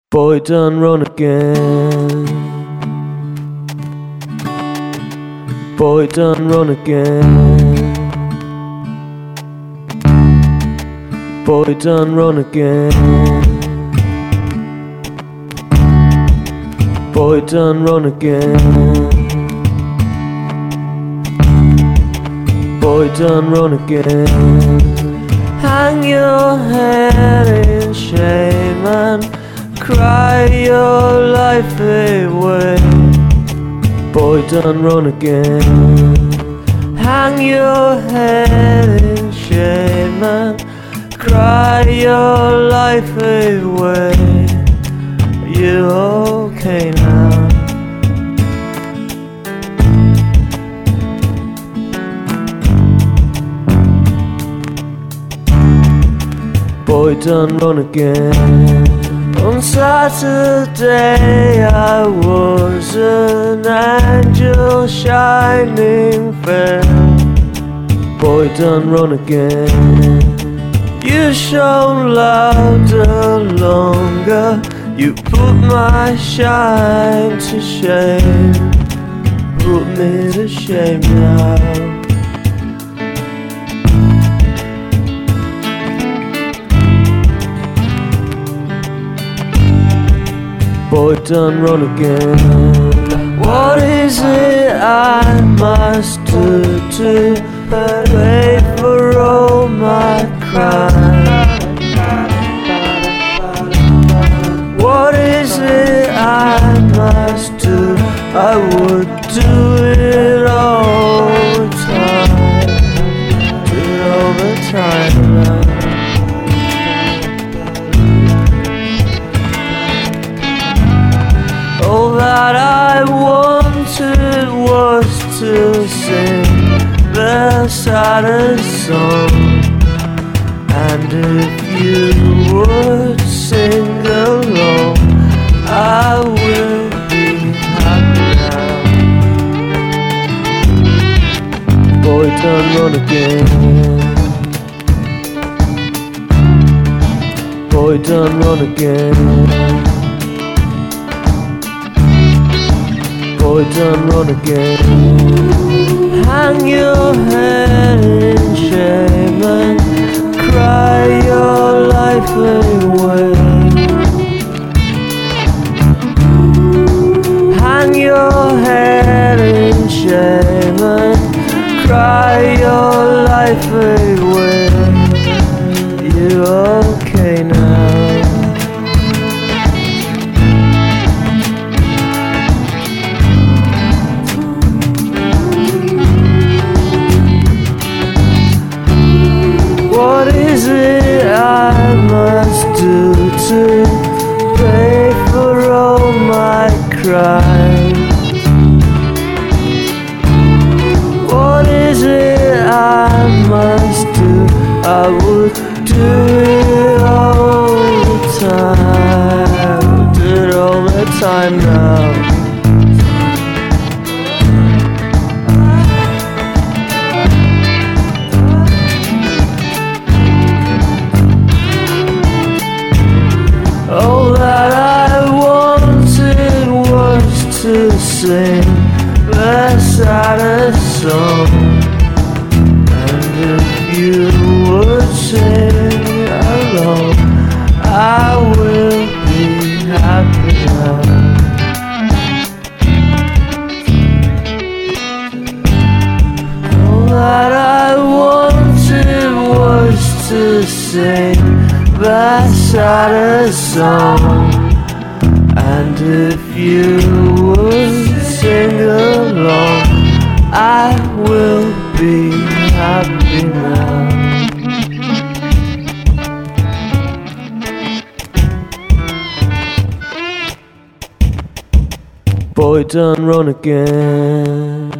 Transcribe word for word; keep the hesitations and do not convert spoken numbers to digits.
Boy done run again. Boy done run again. Boy done run again. Boy done run again. Boy done run again. Hang your head in shame and cry your life away. Boy done run again. Hang your head in shame and cry your life away. Are you okay now? Boy done run again. On Saturday I was an angel shining fair. Boy done run again. You shone louder longer. You put my shine to shame. Put me to shame now. Boy done run again. What is it I must do to pay for all my crimes? What is it I must do? I would do it all the time. Do it all the time now. All that I wanted was to sing the saddest song. And if you would sing along, I will be happy now. Boy done run again. Boy done run again. Boy done run again. Hang your head in shame and cry your life away. Hang your head in shame and cry your life away. You okay now? What is it I must do to pay for all my crimes? What is it I must do? I would do it all the time. Do it all the time now. All that I wanted was to sing the saddest song. And if you would sing along, I will be happy now. All that I wanted was to sing the saddest song. And if you would sing along, I will be happy now. Boy done run again.